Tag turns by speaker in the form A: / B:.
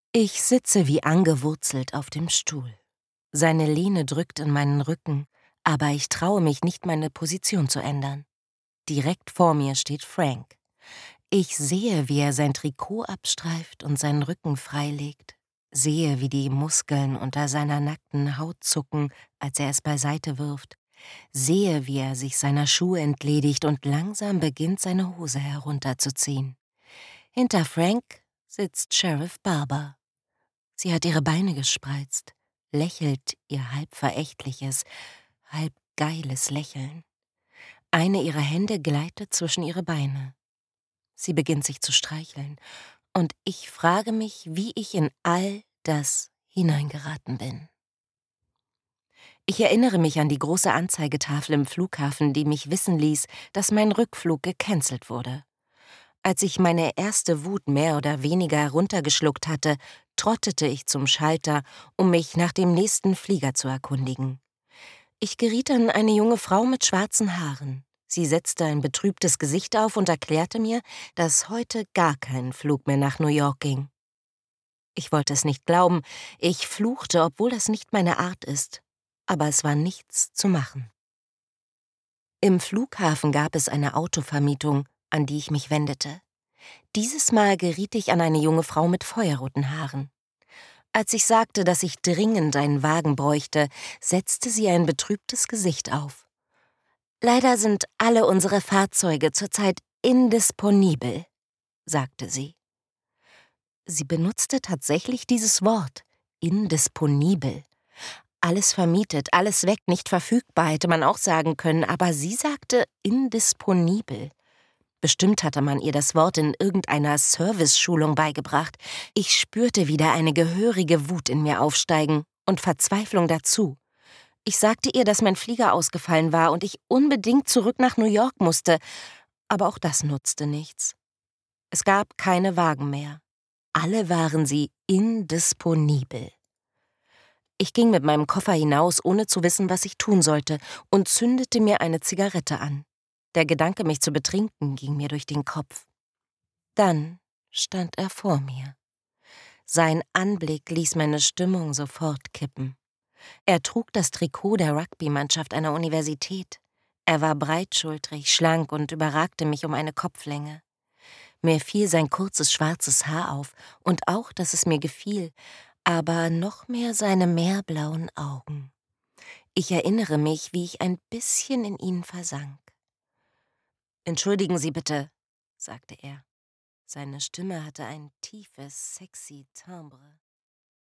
A: Ich sitze wie angewurzelt auf dem Stuhl. Seine Lehne drückt in meinen Rücken, aber ich traue mich nicht, meine Position zu ändern. Direkt vor mir steht Frank. Ich sehe, wie er sein Trikot abstreift und seinen Rücken freilegt. Sehe, wie die Muskeln unter seiner nackten Haut zucken, als er es beiseite wirft. Sehe, wie er sich seiner Schuhe entledigt und langsam beginnt, seine Hose herunterzuziehen. Hinter Frank sitzt Sheriff Barber. Sie hat ihre Beine gespreizt, lächelt ihr halb verächtliches, halb geiles Lächeln. Eine ihrer Hände gleitet zwischen ihre Beine. Sie beginnt sich zu streicheln, und ich frage mich, wie ich in all das hineingeraten bin. Ich erinnere mich an die große Anzeigetafel im Flughafen, die mich wissen ließ, dass mein Rückflug gecancelt wurde. Als ich meine erste Wut mehr oder weniger heruntergeschluckt hatte, trottete ich zum Schalter, um mich nach dem nächsten Flieger zu erkundigen. Ich geriet an eine junge Frau mit schwarzen Haaren. Sie setzte ein betrübtes Gesicht auf und erklärte mir, dass heute gar kein Flug mehr nach New York ging. Ich wollte es nicht glauben, ich fluchte, obwohl das nicht meine Art ist. Aber es war nichts zu machen. Im Flughafen gab es eine Autovermietung, an die ich mich wendete. Dieses Mal geriet ich an eine junge Frau mit feuerroten Haaren. Als ich sagte, dass ich dringend einen Wagen bräuchte, setzte sie ein betrübtes Gesicht auf. »Leider sind alle unsere Fahrzeuge zurzeit indisponibel«, sagte sie. Sie benutzte tatsächlich dieses Wort, indisponibel. Alles vermietet, alles weg, nicht verfügbar, hätte man auch sagen können, aber sie sagte indisponibel. Bestimmt hatte man ihr das Wort in irgendeiner Serviceschulung beigebracht. Ich spürte wieder eine gehörige Wut in mir aufsteigen und Verzweiflung dazu. Ich sagte ihr, dass mein Flieger ausgefallen war und ich unbedingt zurück nach New York musste, aber auch das nutzte nichts. Es gab keine Wagen mehr. Alle waren sie indisponibel. Ich ging mit meinem Koffer hinaus, ohne zu wissen, was ich tun sollte, und zündete mir eine Zigarette an. Der Gedanke, mich zu betrinken, ging mir durch den Kopf. Dann stand er vor mir. Sein Anblick ließ meine Stimmung sofort kippen. Er trug das Trikot der Rugbymannschaft einer Universität. Er war breitschultrig, schlank und überragte mich um eine Kopflänge. Mir fiel sein kurzes schwarzes Haar auf und auch, dass es mir gefiel, aber noch mehr seine meerblauen Augen. Ich erinnere mich, wie ich ein bisschen in ihnen versank. »Entschuldigen Sie bitte«, sagte er. Seine Stimme hatte ein tiefes, sexy Timbre.